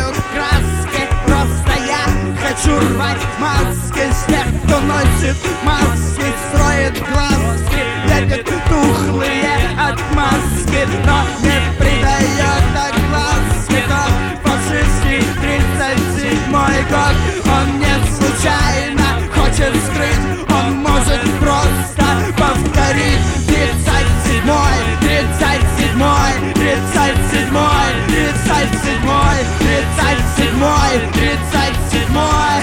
знаю краски. Просто я хочу рвать маски с тех, кто носит маски, строит глазки, лепит тухлые отмазки, но не придает огласки. Тот фашистский 37-й год, он не случайно хочет скрыть, он может просто повторить. 37-й, 37-й, 37-й, 37-й, 37-й, 37-й.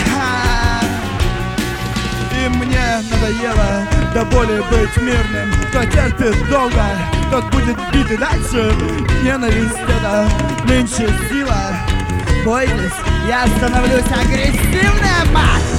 И мне надоело до боли быть мирным. Кто терпит долго, тот будет бит и дальше. Ненависть — это нынче сила. Бойтесь, я становлюсь агрессивным.